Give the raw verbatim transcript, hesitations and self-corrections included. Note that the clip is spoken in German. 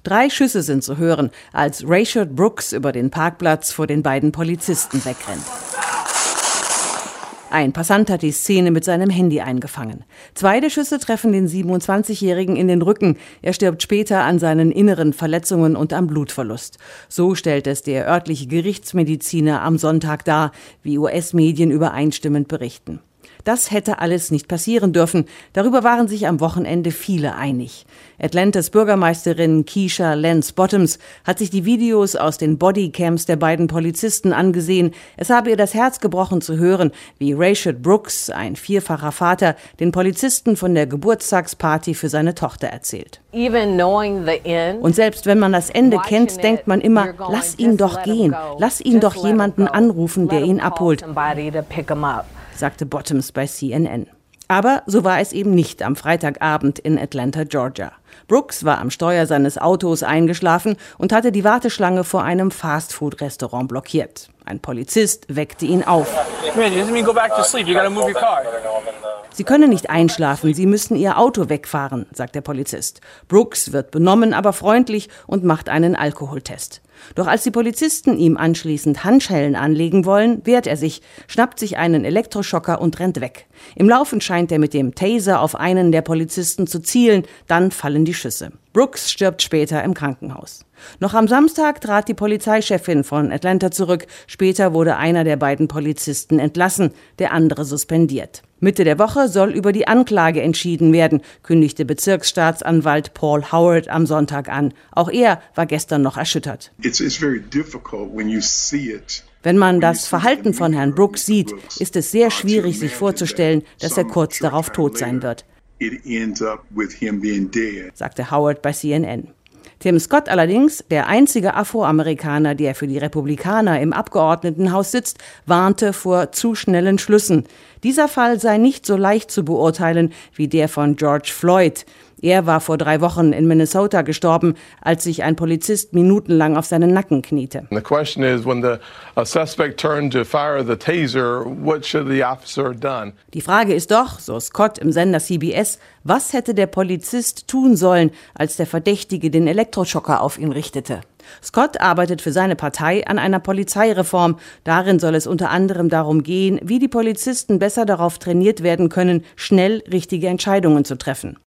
Drei Schüsse sind zu hören, als Rayshard Brooks über den Parkplatz vor den beiden Polizisten wegrennt. Ein Passant hat die Szene mit seinem Handy eingefangen. Zwei der Schüsse treffen den siebenundzwanzigjährigen in den Rücken. Er stirbt später an seinen inneren Verletzungen und am Blutverlust. So stellt es der örtliche Gerichtsmediziner am Sonntag dar, wie U S-Medien übereinstimmend berichten. Das hätte alles nicht passieren dürfen. Darüber waren sich am Wochenende viele einig. Atlantas Bürgermeisterin Keisha Lance Bottoms hat sich die Videos aus den Bodycams der beiden Polizisten angesehen. Es habe ihr das Herz gebrochen zu hören, wie Rayshard Brooks, ein vierfacher Vater, den Polizisten von der Geburtstagsparty für seine Tochter erzählt. Und selbst wenn man das Ende kennt, denkt man immer, lass ihn doch gehen, lass ihn doch jemanden anrufen, der ihn abholt, sagte Bottoms bei C N N. Aber so war es eben nicht am Freitagabend in Atlanta, Georgia. Brooks war am Steuer seines Autos eingeschlafen und hatte die Warteschlange vor einem Fastfood-Restaurant blockiert. Ein Polizist weckte ihn auf. Sie können nicht einschlafen, Sie müssen Ihr Auto wegfahren, sagt der Polizist. Brooks wird benommen, aber freundlich und macht einen Alkoholtest. Doch als die Polizisten ihm anschließend Handschellen anlegen wollen, wehrt er sich, schnappt sich einen Elektroschocker und rennt weg. Im Laufen scheint er mit dem Taser auf einen der Polizisten zu zielen, dann fallen die Schüsse. Brooks stirbt später im Krankenhaus. Noch am Samstag trat die Polizeichefin von Atlanta zurück. Später wurde einer der beiden Polizisten entlassen, der andere suspendiert. Mitte der Woche soll über die Anklage entschieden werden, kündigte Bezirksstaatsanwalt Paul Howard am Sonntag an. Auch er war gestern noch erschüttert. It's, it's very difficult when you see it. Wenn man das Verhalten von Herrn Brooks sieht, ist es sehr schwierig, sich vorzustellen, dass er kurz darauf tot sein wird, sagte Howard bei C N N. Tim Scott allerdings, der einzige Afroamerikaner, der für die Republikaner im Abgeordnetenhaus sitzt, warnte vor zu schnellen Schlüssen. Dieser Fall sei nicht so leicht zu beurteilen wie der von George Floyd. Er war vor drei Wochen in Minnesota gestorben, als sich ein Polizist minutenlang auf seinen Nacken kniete. The question is, when the a suspect turned to fire the taser, what should the officer have done? Die Frage ist doch, so Scott im Sender C B S, was hätte der Polizist tun sollen, als der Verdächtige den Elektroschocker auf ihn richtete? Scott arbeitet für seine Partei an einer Polizeireform. Darin soll es unter anderem darum gehen, wie die Polizisten besser darauf trainiert werden können, schnell richtige Entscheidungen zu treffen.